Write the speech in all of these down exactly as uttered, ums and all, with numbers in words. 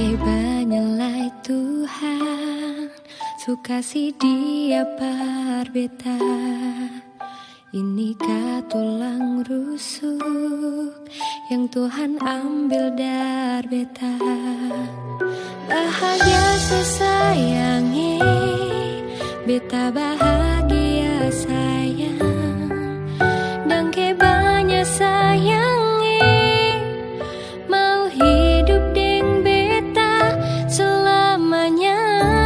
Kebanyalah Tuhan suka si dia par beta. Ini tulang rusuk yang Tuhan ambil dari beta. Bahagia sesayangi beta, bahagia sayang dan kebanyak sayangi. Mau hidup deng beta selamanya.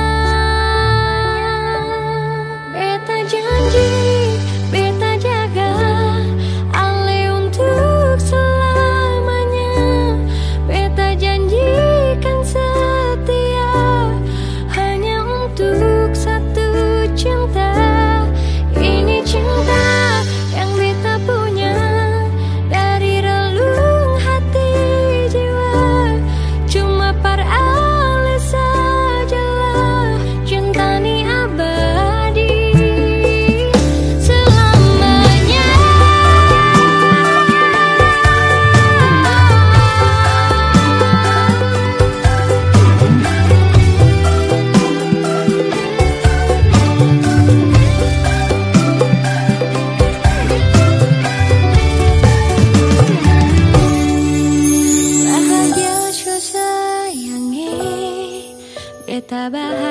Beta janji, beta jaga ale untuk selamanya. Beta janjikan setia hanya untuk satu cinta. Ini cinta yang beta punya dari relung hati jiwa. Cuma par ale sajalah cinta ni abadi selamanya. Bahagia sayangi beta, bahagia